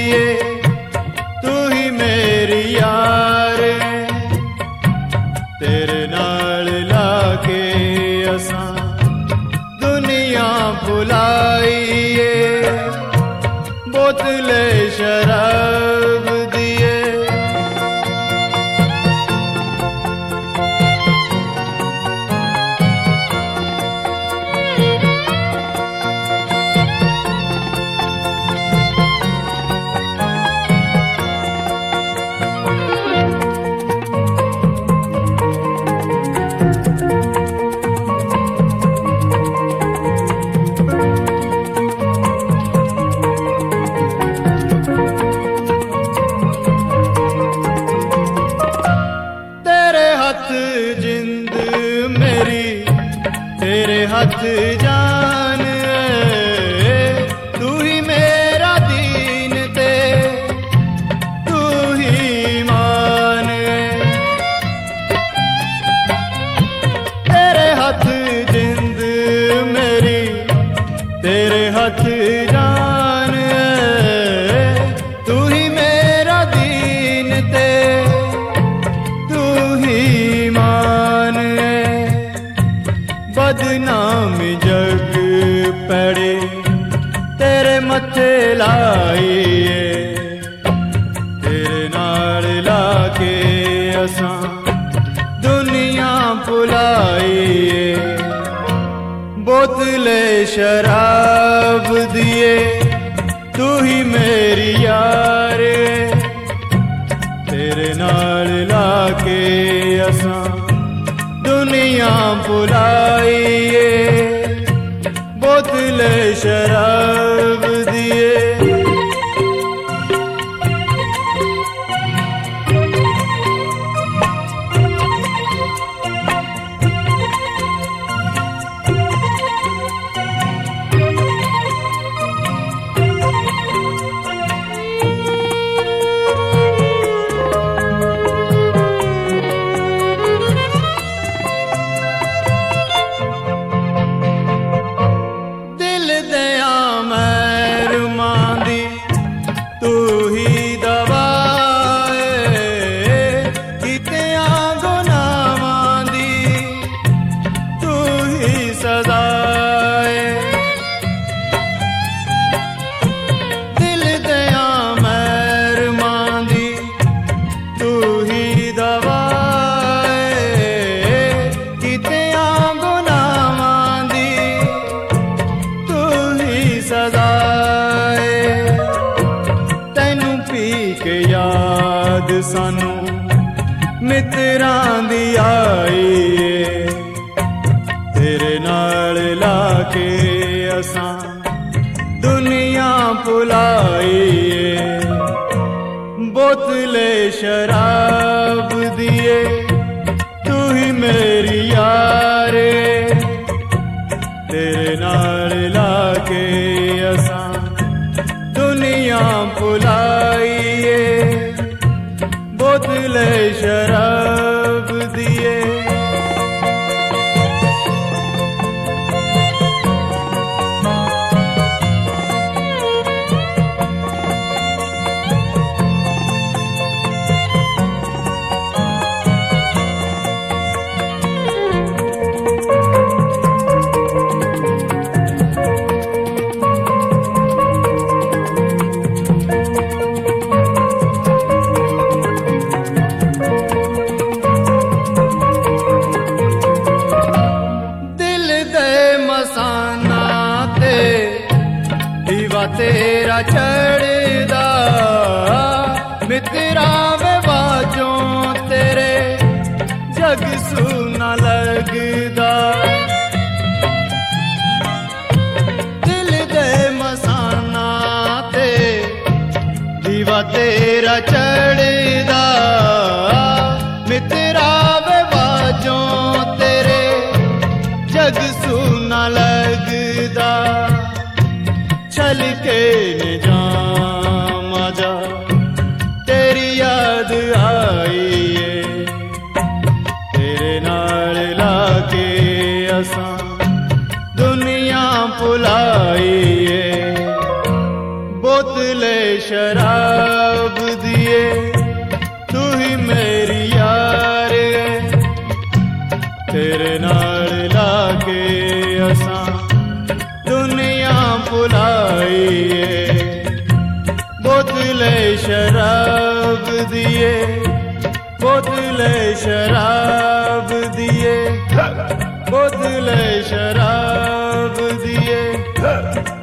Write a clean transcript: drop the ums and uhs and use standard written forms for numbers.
तू ही मेरी यार तेरे नाल लाके असां दुनिया भुलाईए बोतले शराब दिए जिंद मेरी तेरे हाथ जान तू ही मेरा दीन ते तू ही मान तेरे हाथ जिंद मेरी तेरे हाथ जान तू ही मेरा दीन ते बदनाम जग पड़े तेरे मथे लाईए तेरे नाल लाके असां दुनिया भुलाईए बोतले शराब दिए तू ही मेरी यार तेरे नाल लाके असां दुनिया भुलाईए बोतले शराब दिए याद सानू मित्रां दी आई तेरे नाल लाके असां दुनिया भुलाईए बोतले शराब दिए तू ही मेरी यार तेरे नाल लाके असां दुनिया भुलाईए बोतले शराब दिए तेरा चढ़दा मित्रा वे बाजों तेरे जग सुना लगदा दिल दे मसाना ते दीवा तेरा चढ़दा मित्रा वे बाजों तेरे जग सुना लगदा चल के न जाम आजा तेरी याद आई तेरे नाल लाके असां दुनिया भुलाईए बोत बोतले शराब दिए तू ही मेरी यार है तेरे नाल लाके असां दुनिया भुलाईए बोतले शराब दिए बोतले शराब दिए बोतले शराब दिए